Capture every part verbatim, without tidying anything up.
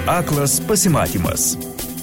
Aklas pasimatymas.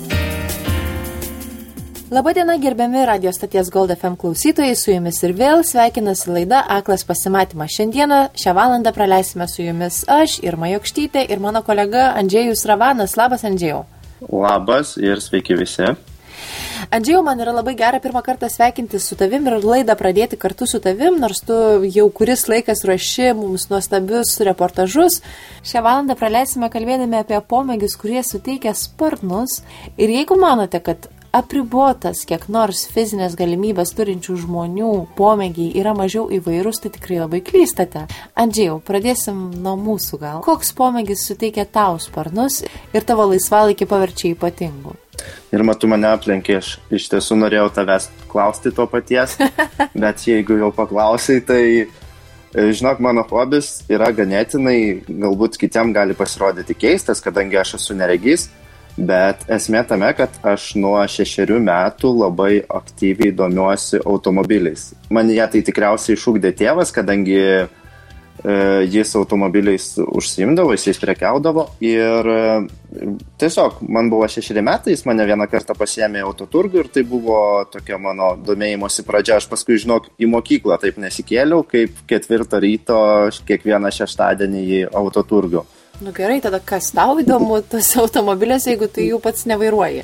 Labadiena, gerbiami Radio stoties Gold F M klausytojai, su jumis ir vėl sveikinasi laida Aklas pasimatymas. Šiandieną šią valandą praleisime su jumis aš, Irma Jokštytė ir mano kolega Andžėjus Ravanas. Labas, Andžėjau. Labas ir sveiki visi. Andžėjau, man yra labai gera pirmą kartą sveikinti su tavim ir laidą pradėti kartu su tavim, nors tu jau kuris laikas ruoši mums nuostabius reportažus. Šią valandą praleisime kalbėdami apie pomėgius, kurie suteikia sparnus. Ir jeigu manote, kad apribotas kiek nors fizinės galimybės turinčių žmonių pomėgiai yra mažiau įvairūs, tai tikrai labai klystate. Andžėjau, pradėsim nuo mūsų gal. Koks pomėgis suteikia tau sparnus ir tavo laisvalaikį paverčia ypatingu? Ir matu mane aplenkė, aš iš tiesų norėjau tavęs klausti to paties, bet jeigu jau paklausai, tai žinok, mano hobis yra ganėtinai, galbūt kitiem gali pasirodyti keistas, kadangi aš esu neregys, bet esmė tame, kad aš nuo šešerių metų labai aktyviai domiuosi automobiliais. Man ją tai tikriausiai išugdė tėvas, kadangi e, jis automobiliais užsiimdavo, jis prekiaudavo ir e, tiesiog man buvo šešeri metai, jis mane vieną kartą pasiėmė į autoturgų ir tai buvo tokia mano domėjimosi pradžia. Aš paskui, žinok, į mokyklą taip nesikėliau, kaip ketvirtą ryto kiekvieną šeštadienį į autoturgų. Nu gerai, tada kas tau įdomu tose automobiliuose, jeigu tu jų pats nevairuoji?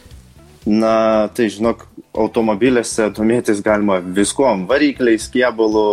Na, tai žinok, automobiliuose domėtis galima viskuom, varikliais, kėbulų,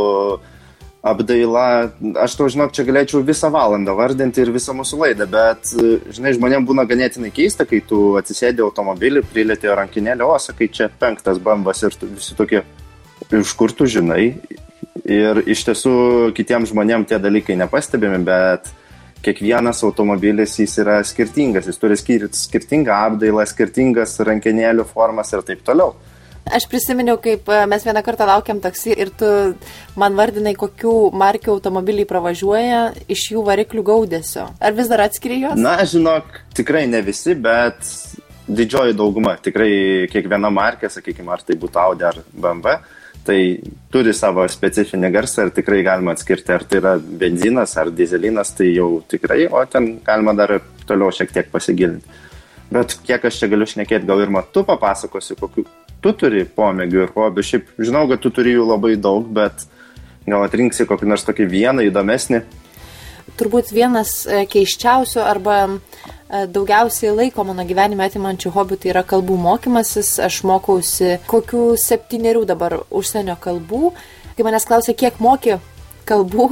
apdaila. Aš to, žinok, čia galėčiau visą valandą vardinti ir visą mūsų laidą, bet, žinai, žmonėm būna ganėtinai keista, kai tu atsisėdi automobilį, prilieti rankinėlį, o sakai, čia penktas bambas ir visi tokie, iš kur tu žinai? Ir iš tiesų kitiems žmonėm tie dalykai nepastebimi, bet kiekvienas automobilis jis yra skirtingas, jis turi skirtingą apdailą, skirtingas rankenėlių formas ir taip toliau. Aš prisiminiau, kaip mes vieną kartą laukiam taksi ir tu man vardinai, kokių markių automobiliai pravažiuoja iš jų variklių gaudesio. Ar vis dar atskiri juos? Na, žinok, tikrai ne visi, bet didžioji dauguma. Tikrai kiekviena markė, sakykime, ar tai būtų Audi ar B M W, tai turi savo specifinį garsą ir tikrai galima atskirti, ar tai yra benzinas ar dizelinas, tai jau tikrai, o ten galima dar toliau šiek tiek pasigilinti. Bet kiek aš čia galiu šnekėti, gal ir tu papasakosi, kokiu tu turi pomėgių ir hobių. Šiaip žinau, kad tu turi jų labai daug, bet gal atrinksi kokį nors tokį vieną įdomesnį. Turbūt vienas keisčiausių arba daugiausiai laiko mano gyvenime atimančių hobių tai yra kalbų mokymasis. Aš mokausi kokių septynerių dabar užsienio kalbų. Kai manęs klausia, kiek moki kalbų,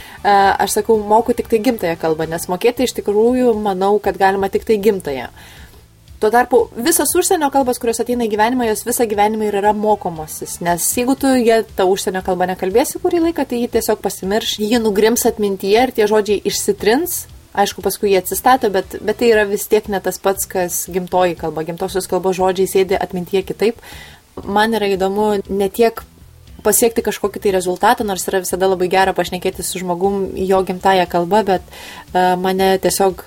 aš sakau, moku tik tai gimtąją kalbą, nes mokėti iš tikrųjų manau, kad galima tik tai gimtąją. Tuo tarpu visas užsienio kalbas, kurios ateina į gyvenimą, jos visą gyvenimą ir yra mokomasis, nes jeigu tu jie tą užsienio kalbą nekalbėsi kurį laiką, tai jį tiesiog pasimirš, jį nugrims atmintyje ir tie žodžiai išsitrins. Aišku, paskui jie atsistato, bet, bet tai yra vis tiek ne tas pats, kas gimtoji kalba. Gimtosios kalbos žodžiai sėdi atmintyje kitaip. Man yra įdomu ne tiek pasiekti kažkokį tai rezultatą, nors yra visada labai gera pašnekėti su žmogum jo gimtąją kalbą, bet uh, mane tiesiog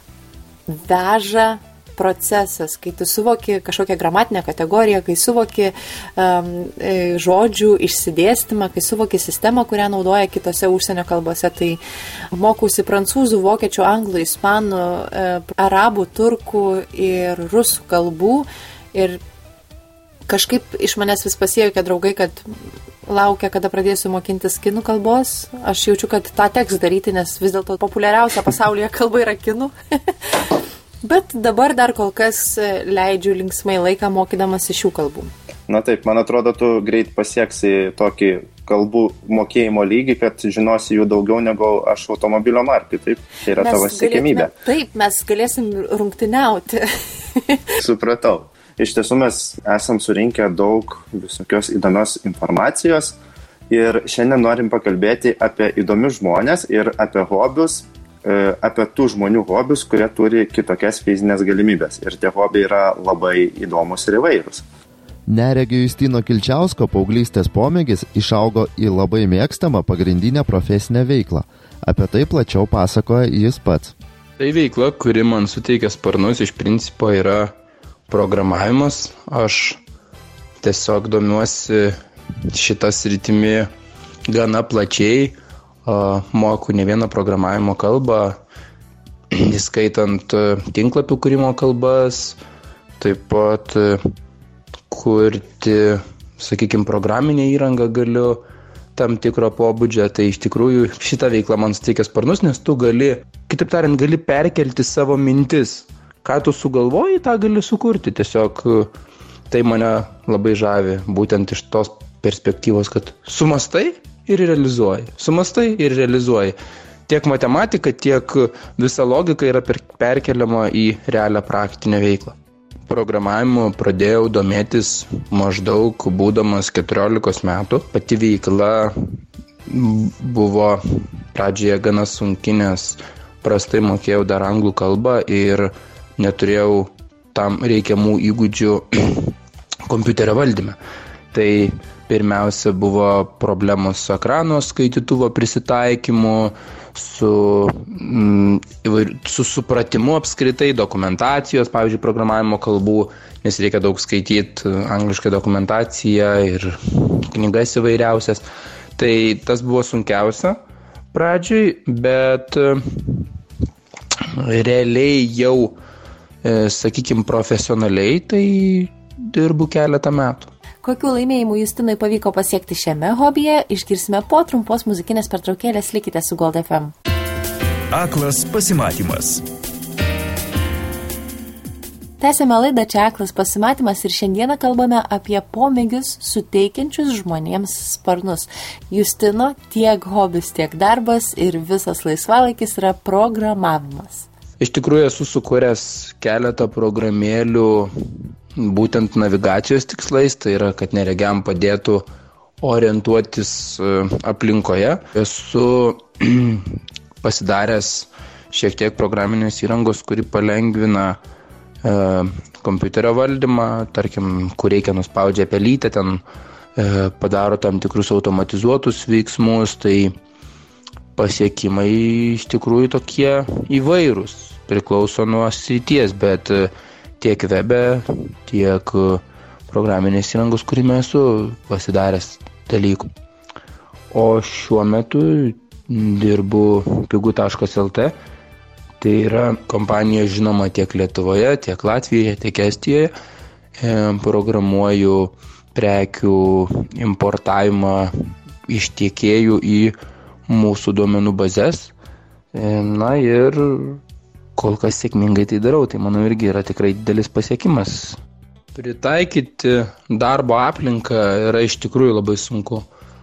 veža procesas, kai tu suvoki kažkokią gramatinę kategoriją, kai suvoki um, žodžių išsidėstymą, kai suvoki sistemą, kurią naudoja kitose užsienio kalbose. Tai mokausi prancūzų, vokiečių, anglų, ispanų, e, arabų, turkų ir rusų kalbų. Ir kažkaip iš manęs vis pasiekė draugai, kad laukia, kada pradėsiu mokintis kinų kalbos. Aš jaučiu, kad tą teks daryti, nes vis dėlto populiariausia pasaulyje kalba yra kinų. Bet dabar dar kol kas leidžiu linksmai laiką mokydamas iš šių kalbų. Na taip, man atrodo, tu greit pasieksi tokį kalbų mokėjimo lygį, kad žinosi jų daugiau negu aš automobilio markių, taip? Tai yra mes tavo siekiamybė. Taip, mes galėsim rungtyniauti. Supratau. Iš tiesų mes esam surinkę daug visokios įdomios informacijos ir šiandien norim pakalbėti apie įdomius žmonės ir apie hobius, apie tų žmonių hobius, kurie turi kitokias fizinės galimybės. Ir tie hobiai yra labai įdomus ir įvairūs. Neregio Justino Kilčiausko paauglystės pomėgis išaugo į labai mėgstamą pagrindinę profesinę veiklą. Apie tai plačiau pasakoja jis pats. Tai veikla, kuri man suteikia sparnus, iš principo yra programavimas. Aš tiesiog domiuosi šitą sritimi gana plačiai. Moku ne vieną programavimo kalbą, įskaitant tinklapių kūrimo kalbas, taip pat kurti, sakykime, programinę įrangą galiu tam tikro pobūdžio, tai iš tikrųjų šitą veiklą man suteikia sparnus, nes tu gali, kitaip tariant, gali perkelti savo mintis. Ką tu sugalvoji, tą gali sukurti. Tiesiog tai mane labai žavi, būtent iš tos perspektyvos, kad sumastai ir realizuoji. Sumastai ir realizuoji. Tiek matematika, tiek visa logika yra per, perkeliama į realią praktinę veiklą. Programavimu pradėjau domėtis maždaug būdamas keturiolikos metų. Pati veikla buvo pradžioje gana sunki, nes prastai mokėjau dar anglų kalbą ir neturėjau tam reikiamų įgūdžių kompiuterio valdyme. Tai pirmiausia buvo problemos su ekrano skaitytuvo prisitaikymu, su, mm, su supratimu apskritai dokumentacijos, pavyzdžiui, programavimo kalbų, nes reikia daug skaityti anglišką dokumentaciją ir knygas įvairiausias. Tai tas buvo sunkiausia pradžiai, bet realiai jau, sakykime, profesionaliai, tai dirbu keletą metų. Kokių laimėjimų Justinui pavyko pasiekti šiame hobyje, išgirsime po trumpos muzikinės pertraukėlės, likite su Gold F M. Aklas pasimatymas. Tęsėme laidą Čia aklas pasimatymas ir šiandieną kalbame apie pomėgius suteikiančius žmonėms sparnus. Justino tiek hobis, tiek darbas ir visas laisvalaikis yra programavimas. Iš tikrųjų esu sukūręs keletą programėlių būtent navigacijos tikslais, tai yra, kad neregiam padėtų orientuotis aplinkoje. Esu pasidaręs šiek tiek programinės įrangos, kuri palengvina e, kompiuterio valdymą, tarkim, kur reikia nuspaudžia pelytę, ten e, padaro tam tikrus automatizuotus veiksmus, tai pasiekimai iš tikrųjų tokie įvairūs, priklauso nuo srities, bet tiek webe, tiek programinės įrangos, kurime esu pasidaręs dalykų. O šiuo metu dirbu pigu taškas el tė, tai yra kompanija žinoma tiek Lietuvoje, tiek Latvijoje, tiek Estijoje. Programuoju prekių importavimą iš tiekėjų į mūsų duomenų bazės. Na ir kol kas sėkmingai tai darau, tai manau irgi yra tikrai didelis pasiekimas. Pritaikyti darbo aplinką yra iš tikrųjų labai sunku.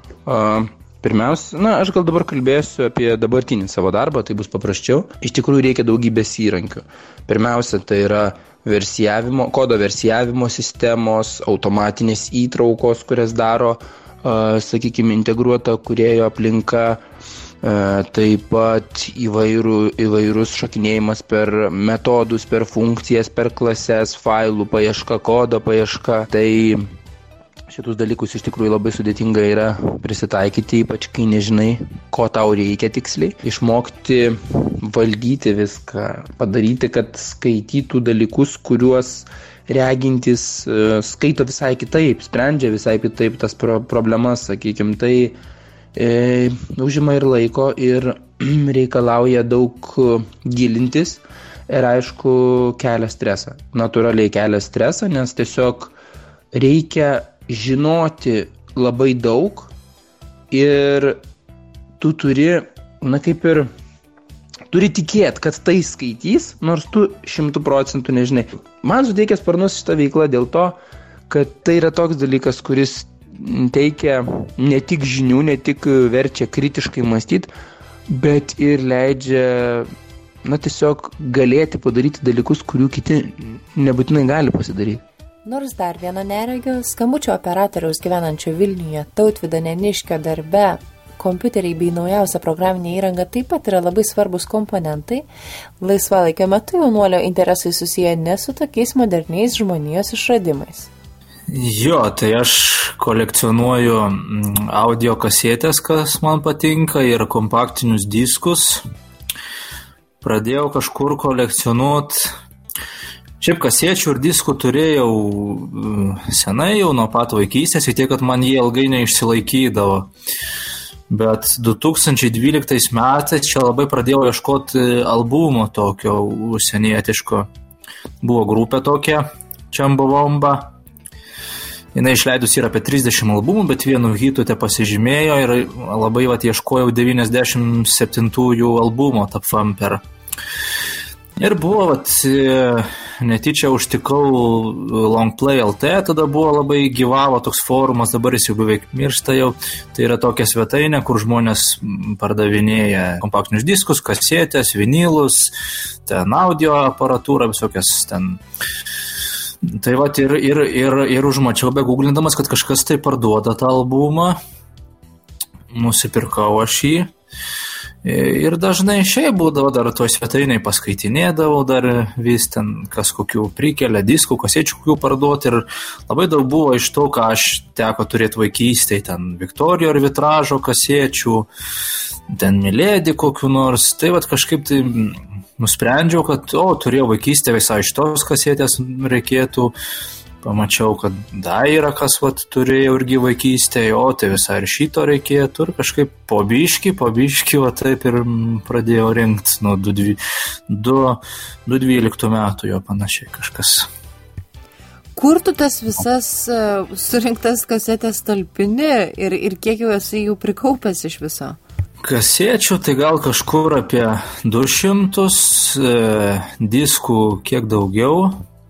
Pirmiausia, na, aš gal dabar kalbėsiu apie dabartinį savo darbą, tai bus paprasčiau. Iš tikrųjų reikia daugybės įrankių. Pirmiausia, tai yra versijavimo, kodo versijavimo sistemos, automatinės įtraukos, kurias daro, sakykime, integruota kūrėjo aplinka, taip pat įvairių, įvairus šokinėjimas per metodus, per funkcijas, per klases, failų paieška, kodo paieška. Tai šitus dalykus iš tikrųjų labai sudėtinga yra prisitaikyti, ypač kai nežinai, ko tau reikia tiksliai. Išmokti valdyti viską, padaryti, kad skaitytų dalykus, kuriuos regintis skaito visai kitaip, sprendžia visai kitaip tas pro- problemas, sakykime, tai e, užima ir laiko ir reikalauja daug gilintis ir aišku kelia stresą. Natūraliai kelia stresą, nes tiesiog reikia žinoti labai daug ir tu turi, na kaip ir, turi tikėti, kad tai skaitys, nors tu šimtų procentų nežinai. Man suteikia sparnus šitą veiklą dėl to, kad tai yra toks dalykas, kuris teikia ne tik žinių, ne tik verčia kritiškai mąstyti, bet ir leidžia, na tiesiog galėti padaryti dalykus, kurių kiti nebūtinai gali pasidaryti. Nors dar vieno neregio, skambučio operatoriaus gyvenančio Vilniuje Tautvydo Neniškio darbe, kompiuteriai bei naujausia programinė įranga taip pat yra labai svarbus komponentai, laisvalaikio metu jaunuolio interesai susiję ne su tokiais moderniais žmonijos išradimais. Jo, tai aš kolekcionuoju audio kasetės, kas man patinka, ir kompaktinius diskus. Pradėjau kažkur kolekcionuoti. Šiaip kasečių ir diskų turėjau senai, jau nuo pat vaikystės, ir tiek, kad man jie ilgai neišsilaikydavo. Bet du tūkstančiai dvyliktais metais čia labai pradėjau ieškoti albumo tokio užsienietiško. Buvo grupė tokia, Čambovomba. Jis išleidus yra apie trisdešimt albumų, bet vienu hitu te pasižymėjo ir labai vat, ieškojau devyniasdešimt septintųjų albumo Top Thumper. Ir buvo, vat, netyčia užtikau Longplay L T, tada buvo labai gyvavo toks forumas, dabar jis jau beveik miršta jau. Tai yra tokia svetainė, kur žmonės pardavinėja kompaktinius diskus, kasetės, vinilus, ten audio aparatūrą, visokias ten. Tai vat ir, ir, ir, ir užmačiau begūglindamas, kad kažkas tai parduoda tą albumą, nusipirkau aš jį ir dažnai šiaip būdavo dar toj svetainiai paskaitinėdavau, dar vis ten kas kokių prikelia diskų, kasečių kokių parduoti ir labai daug buvo iš to, ką aš teko turėti vaikystėje, ten Viktorijo ir Vitražo kasečių, ten Milėdi kokių nors, tai vat kažkaip tai nusprendžiau, kad, o, turėjau vaikystę visai iš tos kasetės reikėtų, pamačiau, kad dar yra kas, vat, turėjau irgi vaikystėje, o, tai visai ir šito reikėtų, ir kažkaip po biškį, po biškį, va taip ir pradėjau rinkti nuo du dvyliktų metų jo panašiai kažkas. Kur tu tas visas uh, surinktas kasetės talpini ir, ir kiek jau esi jų prikaupęs iš viso? Kasečių tai gal kažkur apie du šimtus, e, diskų kiek daugiau,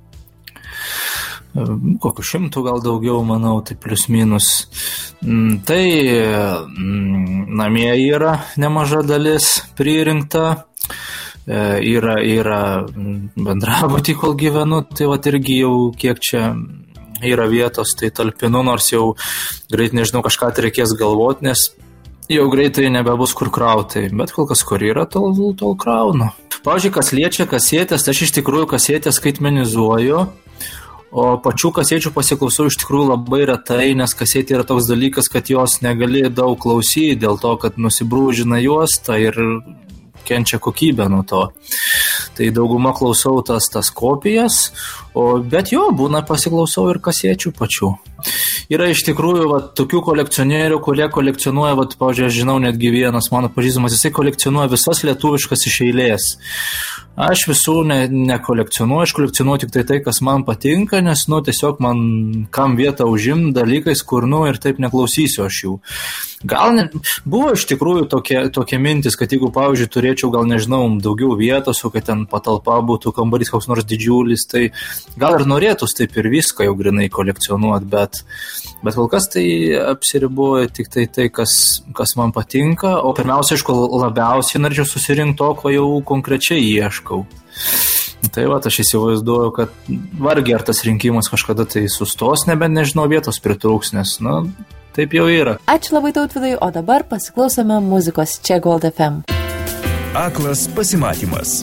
e, kokiu šimtų gal daugiau, manau, tai plius minus. Mm, tai mm, namie yra nemaža dalis pririnkta, e, yra, yra bendrabutį, kol gyvenu, tai vat irgi jau kiek čia yra vietos, tai talpinu, nors jau greit nežinau, kažką tai reikės galvoti, nes jau greitai nebebus kur krauti, bet kol kas kur yra, tol, tol kraunu. Pavyzdžiui, kas liečia kasetės, tai aš iš tikrųjų kasetės skaitmenizuoju, o pačių kasečių pasiklausau iš tikrųjų labai retai, nes kasetė yra toks dalykas, kad jos negali daug klausyti, dėl to, kad nusibrūžina juostą ir kenčia kokybę nuo to. Tai dauguma klausau tas, tas kopijas, o, bet jo, būna pasiklausau ir kasečių pačių. Yra iš tikrųjų va, tokių kolekcionierių, kurie kolekcionuoja, va, pavyzdžiui, aš žinau netgi vienas mano pažįstamas, jisai kolekcionuoja visas lietuviškas iš eilės. Aš visų ne, nekolekcionuoju, aš kolekcionuoju tik tai tai, kas man patinka, nes, nu, tiesiog man kam vietą užim dalykais, kur, nu, ir taip neklausysiu aš jų. Gal ne, buvo iš tikrųjų tokia, tokia mintis, kad jeigu, pavyzdžiui, turėčiau, gal nežinau, daugiau vietos, o kad ten patalpa būtų kambarys koks nors didžiulis, tai gal ir norėtus taip ir viską jau grinai kolekcionuoti, bet, bet kol kas tai apsiriboja tik tai tai, kas, kas man patinka, o pirmiausia, aišku, labiausiai norėčiau susirinkti to, ko jau konkrečiai ieškau. Tai va, aš įsivaizduoju, kad vargiai ar tas rinkimas kažkada tai sustos, nebent nežinau, vietos pritrūks, nes, nu, taip jau yra. Ačiū labai, Tautvydai, o dabar pasiklausome muzikos čia Gold F M. Aklas pasimatymas.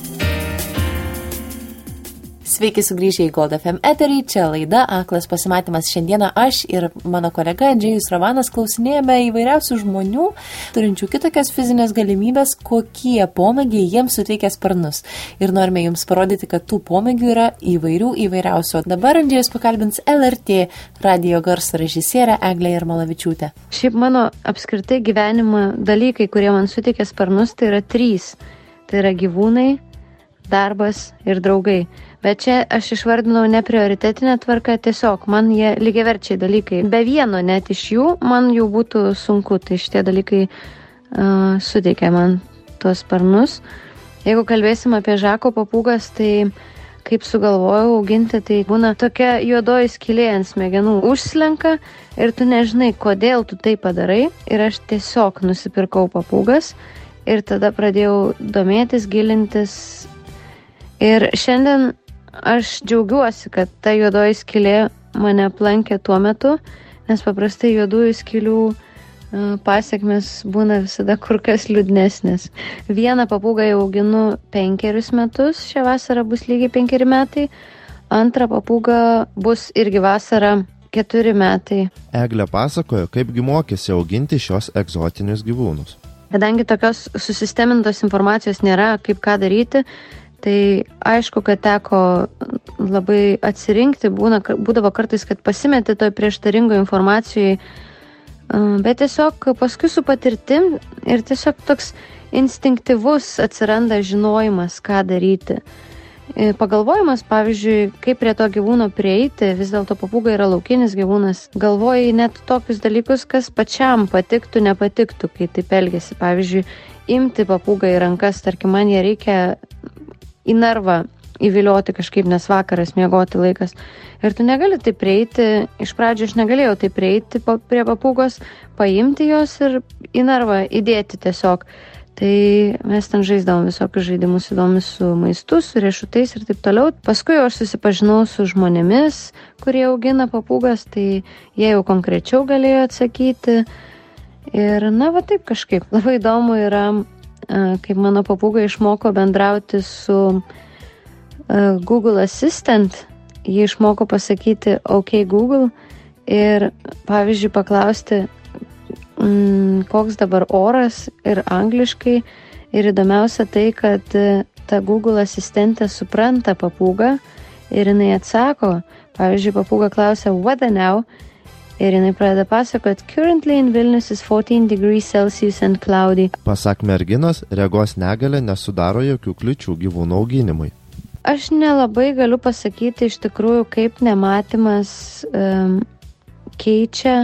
Sveiki sugrįžę į Gold F M eterį, čia laida Aklas pasimatymas. Šiandieną aš ir mano kolega Andžejus Ravanas klausinėjame įvairiausių žmonių, turinčių kitokias fizinės galimybės, kokie pomėgiai jiems suteikia sparnus. Ir norime jums parodyti, kad tų pomėgių yra įvairių įvairiausių. Dabar Andžejus pakalbins L R T radijo garso režisierę Eglę Jarmalavičiūtę. Šiaip mano apskritai gyvenimo dalykai, kurie man suteikia sparnus, tai yra trys. Tai yra gyvūnai, darbas ir draugai. Bet čia aš išvardinau ne prioritetinę tvarką, tiesiog man jie lygiaverčiai dalykai. Be vieno net iš jų man jau būtų sunku, tai šitie dalykai uh, suteikia man tuos sparnus. Jeigu kalbėsim apie žako papūgas, tai kaip sugalvojau auginti, tai būna tokia juodoji skylė ant smegenų užslenka ir tu nežinai, kodėl tu tai padarai. Ir aš tiesiog nusipirkau papūgas ir tada pradėjau domėtis, gilintis. Ir šiandien aš džiaugiuosi, kad ta juodoji skylė mane aplankė tuo metu, nes paprastai juodųjų skylių pasiekmes būna visada kur kas liūdnesnės. Vieną papūgą jau auginu penkerius metus, šią vasarą bus lygiai penkeri metai, antrą papūgą bus irgi vasarą keturi metai. Eglė pasakojo, kaipgi mokėsi auginti šios egzotinius gyvūnus. Kadangi tokios susistemintos informacijos nėra, kaip ką daryti, tai aišku, kad teko labai atsirinkti, būna, būdavo kartais, kad pasimeti toj prieštaringoje informacijoje, Bet tiesiog paskui su patirtim ir tiesiog toks instinktyvus atsiranda žinojimas, ką daryti. Pagalvojimas, pavyzdžiui, kaip prie to gyvūno prieiti, vis dėlto papūga yra laukinis gyvūnas, galvoji net tokius dalykus, kas pačiam patiktų, nepatiktų, kai taip elgiasi. Pavyzdžiui, imti papūgą į rankas, tarkim, man ją reikia į narvą įvilioti kažkaip, nes vakaras miegoti laikas. Ir tu negali taip prieiti, iš pradžių aš negalėjau taip prieiti prie papūgos, paimti jos ir į narvą įdėti tiesiog. Tai mes ten žaisdavom visokius žaidimus įdomius su maistu, su riešutais ir taip toliau. Paskui aš susipažinau su žmonėmis, kurie augina papūgas, tai jie jau konkrečiau galėjo atsakyti. Ir na, va taip kažkaip. Labai įdomu yra, kaip mano papūga išmoko bendrauti su Google Assistant. Jie išmoko pasakyti OK Google ir, pavyzdžiui, paklausti, koks dabar oras ir angliškai. Ir įdomiausia tai, kad ta Google asistentė supranta papūgą ir jinai atsako. Pavyzdžiui, papūga klausia weather now ir jinai pradeda pasakot currently in Vilnius is fourteen degrees Celsius and cloudy. Pasak merginos, regos negalia nesudaro jokių kliūčių gyvūnų auginimui. Aš nelabai galiu pasakyti iš tikrųjų, kaip nematymas um, keičia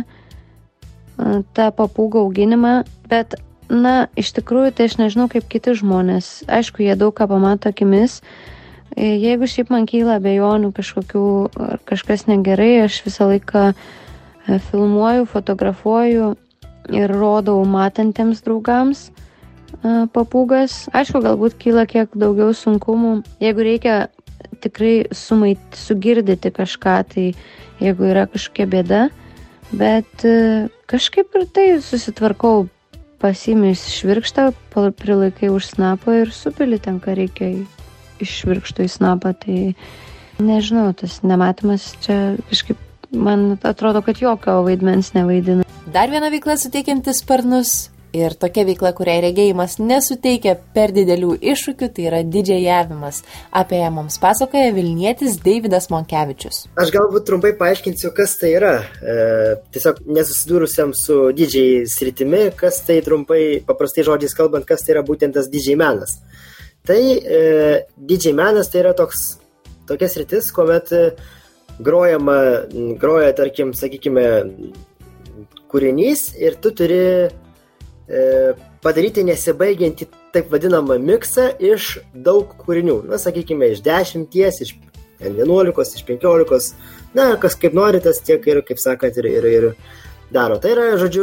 tą papūgą auginimą, bet, na, iš tikrųjų, tai aš nežinau kaip kiti žmonės. Aišku, jie daug ką pamato akimis. Jeigu šiaip man kyla abejonių kažkokių, ar kažkas negerai, aš visą laiką filmuoju, fotografuoju ir rodau matantiems draugams papūgas. Aišku, galbūt kyla kiek daugiau sunkumų. Jeigu reikia tikrai sumait, sugirdyti kažką, tai jeigu yra kažkokia bėda, bet kažkaip ir tai susitvarkau, pasiimi švirkštą, prilaikai už snapą ir supili ten, ką reikia iš švirkšto į snapą. Tai nežinau, tas nematymas čia kažkaip, man atrodo, kad jokio vaidmens nevaidina. Dar viena veikla suteikianti sparnus ir tokia veikla, kuriai regėjimas nesuteikia per didelių iššūkių, tai yra didžėjavimas. Apie ją mums pasakoja Vilnietis Deividas Monkevičius. Aš galbūt trumpai paaiškinsiu, kas tai yra. E, tiesiog nesusidūrusiam su didžiai sritimi, kas tai trumpai, paprastai žodžiais kalbant, kas tai yra būtent tas didžiai menas. Tai e, didžiai menas tai yra toks, tokia sritis, kuomet grojama, groja, tarkim, sakykime, kūrinys ir tu turi padaryti nesibaigiantį taip vadinamą miksą iš daug kūrinių. Na, sakykime, iš dešimties, iš vienuolikos, iš penkiolikos. Na, kas kaip nori, tas tiek ir, kaip sakant, ir, ir, ir daro. Tai yra, žodžiu,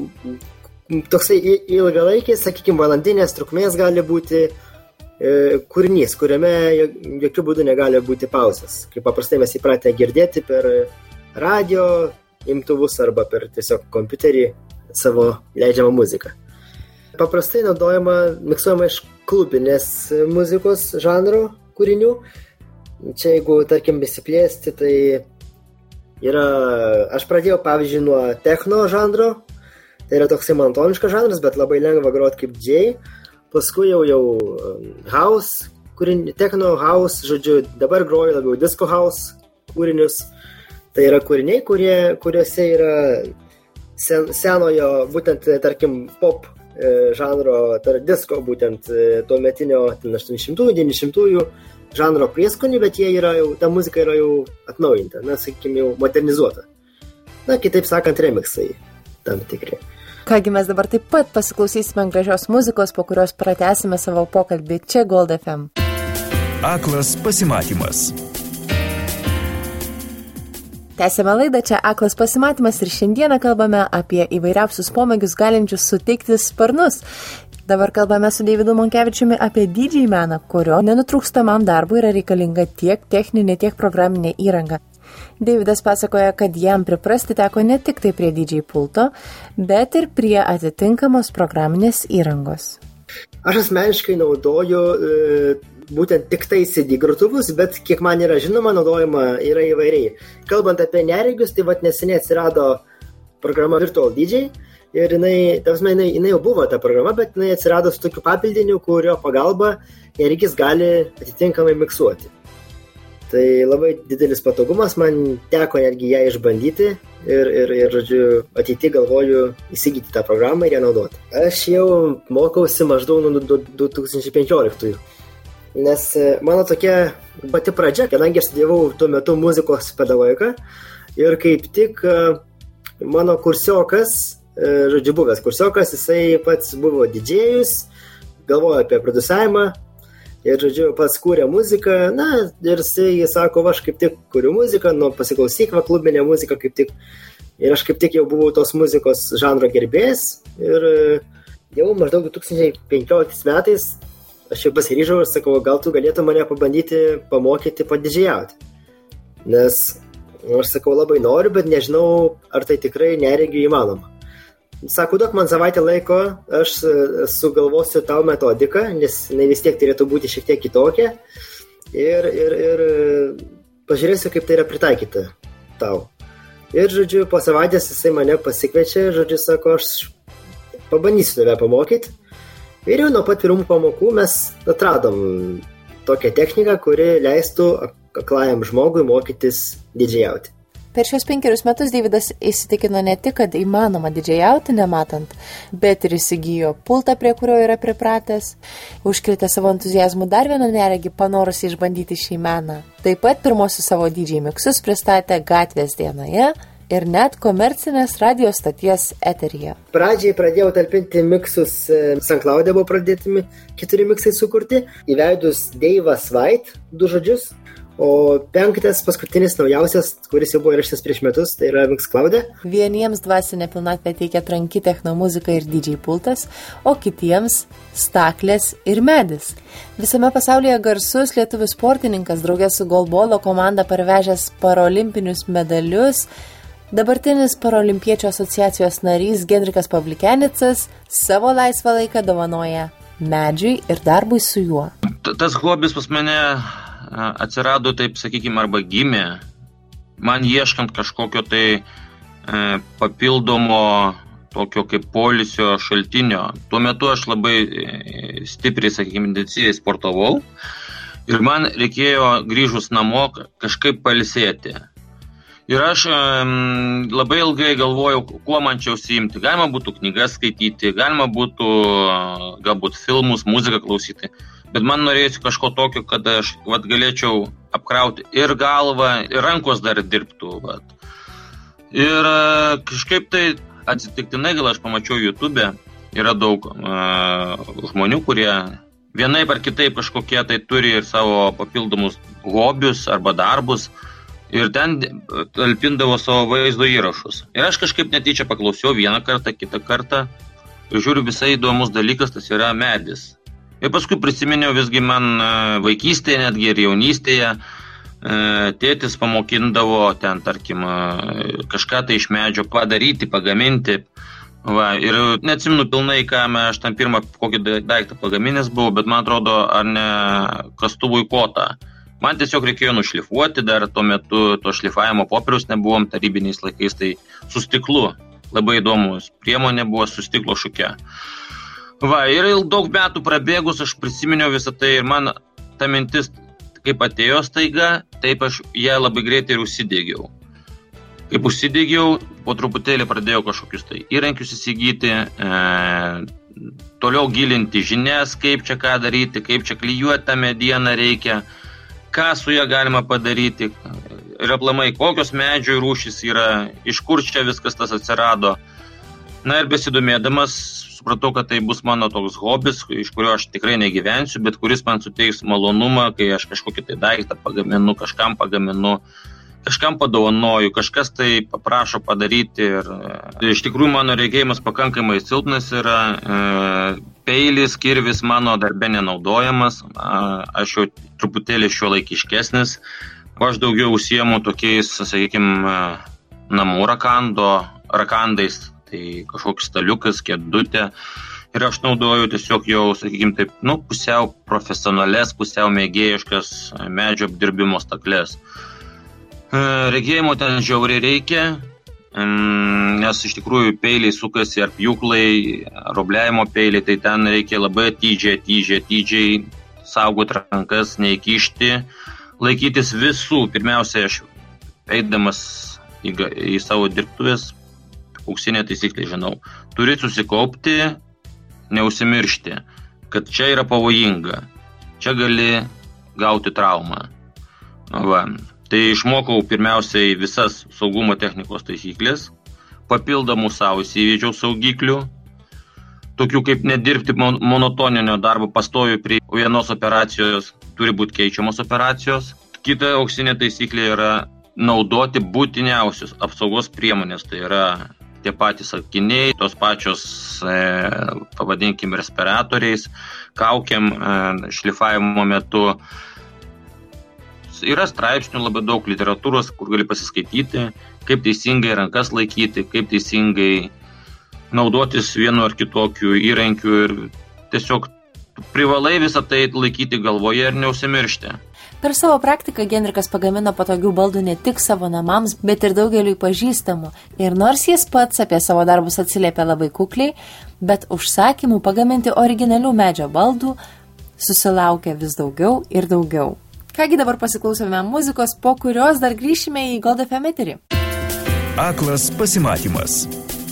toksai ilgalaikis, sakykime, valandinės trukmės gali būti e, kūrinys, kuriame jokių būdų negali būti pauzės. Kaip paprastai mes įpratę girdėti per radio imtuvus arba per tiesiog kompiuterį savo leidžiamą muziką. Paprastai naudojama, miksuojama iš klubinės muzikos žanro kūrinių. Čia, jeigu, tarkim, besiplėsti, tai yra, aš pradėjau, pavyzdžiui, nuo techno žanro. Tai yra toksai monotoniškas žanras, bet labai lengva groti kaip didžėj. Paskui jau, jau house, kūrinį, techno house, žodžiu, dabar groju labiau disco house kūrinius. Tai yra kūriniai, kurie, kuriuose yra Sen, senojo, būtent, tarkim, pop e, žanro, tai disko, būtent e, tuo metinio aštuoniasdešimtųjų, devyniasdešimtųjų žanro prieskonių, bet jie yra jau, ta muzika yra jau atnaujinta, na, sakykime, jau modernizuota. Na, kitaip sakant, remixai tam tikri. Kągi mes dabar taip pat pasiklausysime gražios muzikos, po kurios pratęsime savo pokalbį čia Gold F M. Aklas pasimatymas. Tęsėme laidą, čia Aklas pasimatymas ir šiandieną kalbame apie įvairiausius pomėgius galinčius suteikti sparnus. Dabar kalbame su Deividu Monkevičiumi apie didžėj meną, kurio nenutrūkstamam darbui yra reikalinga tiek techninė, tiek programinė įranga. Deividas pasakoja, kad jam priprasti teko ne tik tai prie didžėj pulto, bet ir prie atitinkamos programinės įrangos. Aš asmeniškai naudoju e, būtent tik tai C D grotuvus, bet kiek man yra žinoma, naudojama yra įvairiai. Kalbant apie neregius, tai vat neseniai atsirado programa Virtual D J ir jinai, tavasme, jinai, jinai jau buvo ta programa, bet jinai atsirado su tokiu papildiniu, kurio pagalba neregis gali atitinkamai miksuoti. Tai labai didelis patogumas, man teko netgi ją išbandyti ir, ir, ir žodžiu, ateity galvoju įsigyti tą programą ir ją naudoti. Aš jau mokausi maždaug nuo du tūkstančiai penkioliktųjų. Nes mano tokia pati pradžia, kadangi aš studijavau tuo metu muzikos pedagogiką ir kaip tik mano kursiokas, žodžiu, buvęs kursiokas, jisai pats buvo didžėjus, galvojo apie produsavimą ir, žodžiu, pats kūrė muziką, na, ir jisai sako, va, aš kaip tik kūriu muziką, nu, pasiklausyk, va, klubinę muziką kaip tik, ir aš kaip tik jau buvau tos muzikos žanro gerbėjas ir jau maždaug du tūkstančiai penkioliktais metais aš jau pasiryžau ir sakau, gal tu galėtum mane pabandyti pamokyti padidžėjauti. Nes aš sakau, labai noriu, bet nežinau, ar tai tikrai neregiu įmanoma. Sako, duok man savaitę laiko, aš sugalvosiu tau metodiką, nes jinai vis tiek turėtų būti šiek tiek kitokia. Ir, ir, ir pažiūrėsiu, kaip tai yra pritaikyta tau. Ir, žodžiu, po savaitės jisai mane pasikviečia, žodžiu, sako, aš pabandysiu tave pamokyti. Ir jau nuo pat pirmų pamokų mes atradom tokią techniką, kuri leistų aklajam žmogui mokytis didžėjauti. Per šios penkerius metus Deividas įsitikino ne tik, kad įmanoma didžėjauti nematant, bet ir įsigijo pultą, prie kurio yra pripratęs, užkrėtė savo entuzijazmų dar vieną neregį, panorusi išbandyti šį meną. Taip pat pirmosius savo didžiai miksus pristatė Gatvės dienoje ir net komercinės radio stoties eteryje. Pradžiai pradėjau talpinti miksus, SoundCloud'e buvo pradėtimi keturi miksai sukurti, įveidus Deivas White, du žodžius, o penktas, paskutinis, naujausias, kuris jau buvo įrašytas prieš metus, tai yra Mixcloud'e. Vieniems dvasinę pilnatvę teikia tranki technomuzika ir didžiai pultas, o kitiems staklės ir medis. Visame pasaulyje garsus lietuvių sportininkas draugė su golbolo komanda parvežęs parolimpinius medalius, dabartinis Paralimpiečio asociacijos narys Genrikas Pavlikenicas savo laisvą laiką dovanoja medžiui ir darbui su juo. Tas hobis pas mane atsirado, taip sakykime, arba gimė, man ieškant kažkokio tai e, papildomo tokio kaip poilsio šaltinio. Tuo metu aš labai stipriai, sakykime, intensyviai sportavau ir man reikėjo grįžus namo kažkaip pailsėti. Ir aš um, labai ilgai galvojau, kuo man čia užsiimti. Galima būtų knygas skaityti, galima būtų galbūt filmus, muziką klausyti. Bet man norėjusi kažko tokio, kad aš vat, galėčiau apkrauti ir galvą, ir rankos dar dirbtų. Vat. Ir uh, kažkaip tai atsitiktinai, gal aš pamačiau YouTube'e, yra daug uh, žmonių, kurie vienaip ar kitaip kažkokie tai turi ir savo papildomus hobius arba darbus. Ir ten talpindavo savo vaizdo įrašus. Ir aš kažkaip netyčia paklausiau vieną kartą, kitą kartą. Ir žiūriu, visai įdomus dalykas, tas yra medis. Ir paskui prisiminiau visgi man vaikystėje, netgi ir jaunystėje, tėtis pamokindavo ten, tarkim, kažką tai iš medžio padaryti, pagaminti. Va, ir neatsimenu pilnai, ką aš ten pirmą kokį daiktą pagaminęs buvau, bet man atrodo, ar ne kastuvui kotą. Man tiesiog reikėjo nušlifuoti, dar tuo metu to šlifavimo popieriaus nebuvom tarybiniais laikais, tai su stiklu. Labai įdomus priemonė buvo su stiklo šuke. Va, ir daug metų prabėgus aš prisiminiau visą tai ir man ta mintis, kaip atėjo staiga, taip aš ją labai greitai ir užsidėgiau. Kaip užsidėgiau, po truputėlį pradėjau kažkokius tai įrankius įsigyti, e, toliau gilinti žinias, kaip čia ką daryti, kaip čia klijuoti tą medieną reikia, ką su ją galima padaryti ir aplamai kokios medžių rūšys yra, iš kur čia viskas tas atsirado. Na ir besidomėdamas supratau, kad tai bus mano toks hobis, iš kurio aš tikrai negyvensiu, bet kuris man suteiks malonumą, kai aš kažkokį tai daiktą pagaminu, kažkam pagaminu, kažkam padovanoju, kažkas tai paprašo padaryti. Ir iš tikrųjų mano regėjimas pakankamai silpnas yra, e, peilis, kirvis mano darbe nenaudojamas, aš jau truputėlį šiuolaikiškesnis, aš daugiau užsiemu tokiais, sakykime, namų rakando, rakandais, tai kažkoks staliukas, kėdutė. Ir aš naudoju tiesiog jau, sakykime, taip, nu, pusiau profesionales, pusiau mėgėjiškas medžio apdirbimo staklės. Regėjimo ten žiauriai reikia, nes iš tikrųjų peiliai sukasi ar pjūklai, robliavimo peiliai, tai ten reikia labai atidžiai, atidžiai, atidžiai saugoti rankas, neįkišti, laikytis visų. Pirmiausia, aš eidamas į, į savo dirbtuvės auksinė taisyklė, žinau. Turi susikaupti, neužsimiršti, kad čia yra pavojinga, čia gali gauti traumą. Va. Tai išmokau pirmiausiai visas saugumo technikos taisyklės, papildomų savo įsivedžiau saugiklių, tokių kaip nedirbti monotoninio darbo pastoviai prie vienos operacijos, turi būti keičiamos operacijos. Kita auksinė taisyklė yra naudoti būtiniausius apsaugos priemonės, tai yra tie patys akiniai, tos pačios, e, pavadinkim, respiratoriais, kaukiam e, šlifavimo metu. Yra straipsnių labai daug literatūros, kur gali pasiskaityti, kaip teisingai rankas laikyti, kaip teisingai naudotis vienu ar kitokiu įrankiu ir tiesiog privalai visą tai laikyti galvoje ir neužsimiršti. Per savo praktiką Genrikas pagamino patogių baldų ne tik savo namams, bet ir daugeliui pažįstamų. Ir nors jis pats apie savo darbus atsiliepia labai kukliai, bet užsakymų pagaminti originalių medžio baldų susilaukia vis daugiau ir daugiau. Kągi dabar pasiklausome muzikos, po kurios dar grįšime į Gold F M eterį. Aklas pasimatymas.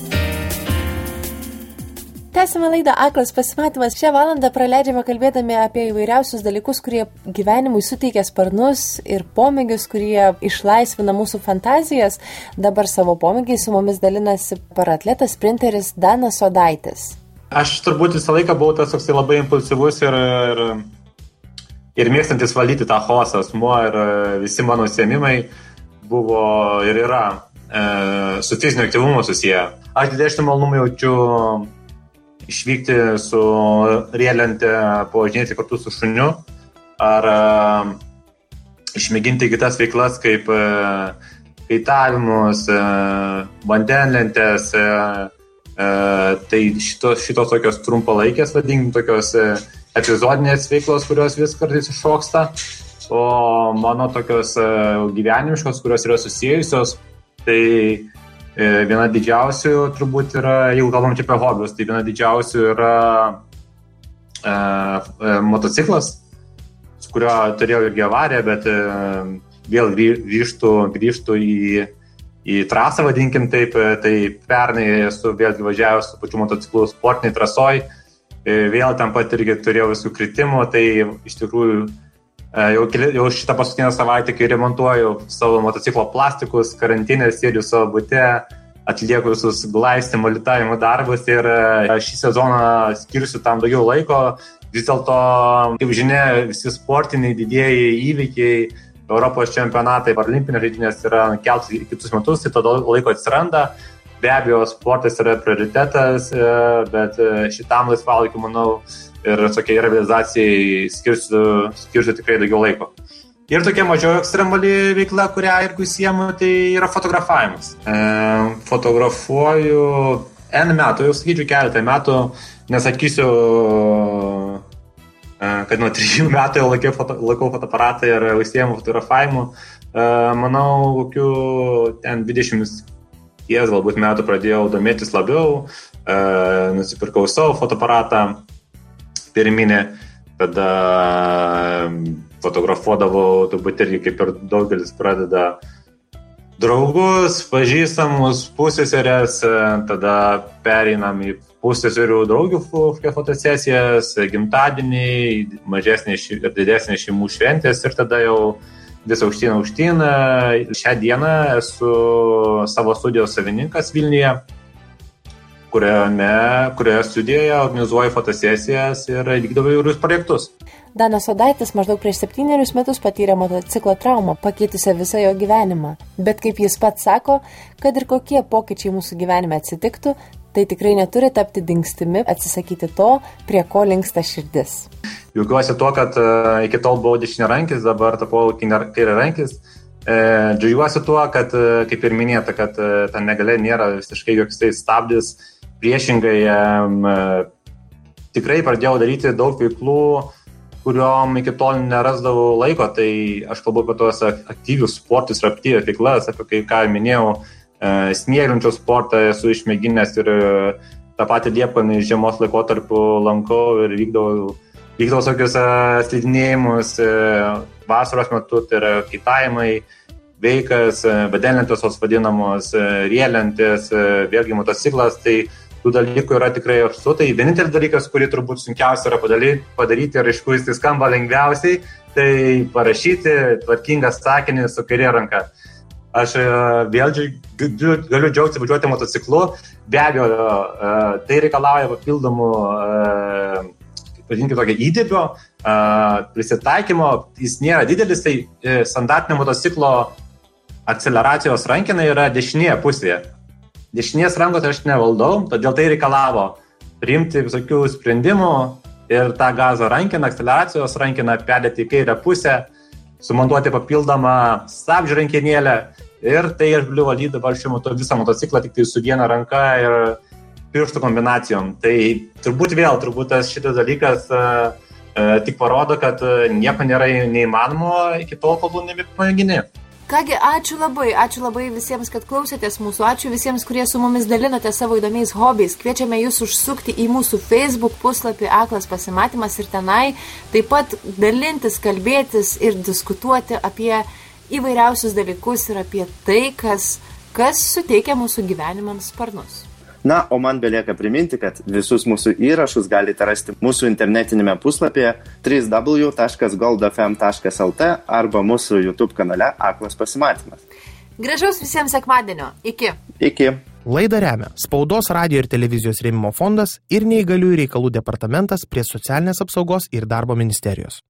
Tęsime laidą Aklas pasimatymas. Šią valandą praleidžiame kalbėdami apie įvairiausius dalykus, kurie gyvenimui suteikia sparnus ir pomėgius, kurie išlaisvina mūsų fantazijas. Dabar savo pomėgiai su mumis dalinasi paratletas sprinteris Danas Sodaitis. Aš turbūt visą laiką buvau tas toksai labai impulsyvus ir, ir, ir mėgstantis valdyti tą chaosą asmuo ir visi mano užsiėmimai buvo ir yra e, su fiziniu aktyvumu susiję. Aš didesnį malonumą jaučiu išvykti su riedlente, pavažinėti kartu su šuniu ar uh, išmėginti kitas veiklas kaip uh, kaitavimus, uh, vandenlentės, uh, uh, tai šitos, šitos tokios trumpalaikės, vadinkim, tokios uh, epizodinės veiklos, kurios vis kartais iššoksta, o mano tokios uh, gyvenimiškos, kurios yra susijusios, tai viena didžiausių turbūt yra, jeigu kalbam čia apie hobius, tai viena didžiausių yra e, e, motociklas, su kurio turėjau irgi avariją, bet e, vėl grįžtų, grįžtų į, į trasą, vadinkim taip, tai pernai esu vėlgi važiavęs su pačiu motociklu sportiniai trasoj, e, vėl ten pat irgi turėjau visų kritimų, tai iš tikrųjų Jau, jau šitą paskutinę savaitę, kai remontuoju savo motociklo plastikus, karantinę sėdžiu savo bute, atlieku visus glaistimo, litavimo darbus ir šį sezoną skirsiu tam daugiau laiko. Vis dėlto, kaip žinia, visi sportiniai didieji įvykiai, Europos čempionatai, paralimpinės žaidynės yra keltus į kitus metus, tai tada laiko atsiranda. Be abejo, sportas yra prioritetas, bet šitam laisvalaikiu, manau, ir tokiai realizacijai skirsiu, skirsiu tikrai daugiau laiko. Ir tokia mažiau ekstremali veikla, kurią irgi užsiemu, tai yra fotografavimas. E, fotografuoju N metų, jau sakyčiau keletą metų, nesakysiu, e, kad nuo trijų metų jau laikau, foto, laikau fotoaparatą ir užsiemu fotografavimu. E, manau, kokių ten dvidešimt galbūt metų pradėjau domėtis labiau, e, nusipirkau savo fotoaparatą pirminė, tada fotografuodavau, turbūt irgi kaip ir daugelis pradeda draugus, pažįstamus, pusseserės, tada pereinam į pusseserių draugių fotosesijas, gimtadieniai, mažesnės ir didesnės šeimų šventės ir tada jau vis aukštyn aukštyn. Šią dieną esu savo studijos savininkas Vilniuje, kuriame, kurioje studijoje organizuoju fotosesijas ir vykdavau įvairius projektus. Danas Sodaitis maždaug prieš septynerius metus patyrė motociklo traumą, pakeitusią visą jo gyvenimą. Bet kaip jis pats sako, kad ir kokie pokyčiai mūsų gyvenime atsitiktų, tai tikrai neturi tapti dingstimi atsisakyti to, prie ko linksta širdis. Džiaugiuosi tuo, kad uh, iki tol buvau dešiniarankis, dabar tapau kairiarankis. Uh, Džiaugiuosi tuo, kad, uh, kaip ir minėta, kad uh, ta negalia nėra visiškai joks tai stabdis. Priešingai, tikrai pradėjau daryti daug veiklų, kuriuom iki tol nerasdavau laiko, tai aš kalbu apie tos aktyvius sportus ir aktyvias veiklas, apie ką minėjau, snieglenčių sportą esu išmėginęs ir tą patį liepkalnį žiemos laikotarpiu lankau ir vykdavau, vykdavau tokius slidinėjimus vasaros metu, tai yra kaitavimai, veikas, bedelentės vadinamos, rielentės, vėlgi motociklas, tai tų dalykų yra tikrai apstu. Tai vienintelis dalykas, kurį turbūt sunkiausia yra padaryti ir iš kur jis tai skamba lengviausiai, tai parašyti tvarkingą sakinį su kairė ranka. Aš vėl galiu džiaugti važiuoti motociklu, be abejo, tai reikalauja papildomų, vadinkim, tokio įdirbio, prisitaikymo, jis nėra didelis, tai standartinio motociklo akceleracijos rankina yra dešinėje pusėje. Dešinės rankos aš nevaldau, todėl tai reikalavo priimti visokių sprendimų ir tą gazo rankiną, akceleracijos rankiną perdėti į kairę pusę, sumontuoti papildomą stabdžių rankinėlę ir tai aš galiu valdyti dabar šiuo metu visą motociklą tik tai su viena ranka ir pirštų kombinacijom. Tai turbūt vėl, turbūt tas šitas dalykas uh, uh, tik parodo, kad uh, nieko nėra neįmanomo iki tol, kol tu nebepamėgini. Kągi, ačiū labai, ačiū labai visiems, kad klausėtės mūsų, ačiū visiems, kurie su mumis dalinote savo įdomiais hobiais. Kviečiame jūs užsukti į mūsų Facebook puslapį Aklas pasimatymas ir tenai taip pat dalintis, kalbėtis ir diskutuoti apie įvairiausius dalykus ir apie tai, kas, kas suteikia mūsų gyvenimams sparnus. Na, o man belieka priminti, kad visus mūsų įrašus galite rasti mūsų internetinėme puslapyje w w w taškas gold f m taškas l t arba mūsų YouTube kanale Aklas pasimatymas. Gražaus visiems sekmadienio. Iki. Iki. Laidą remia Spaudos, radijo ir televizijos rėmimo fondas ir Neįgaliųjų reikalų departamentas prie Socialinės apsaugos ir darbo ministerijos.